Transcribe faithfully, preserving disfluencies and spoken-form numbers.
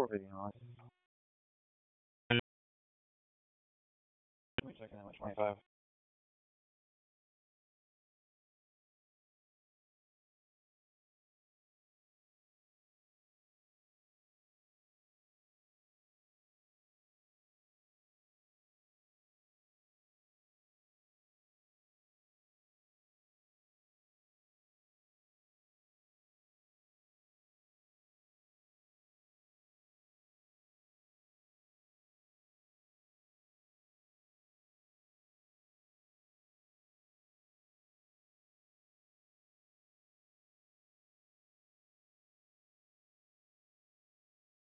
four fifty on. Wait a second, how much? twenty-five.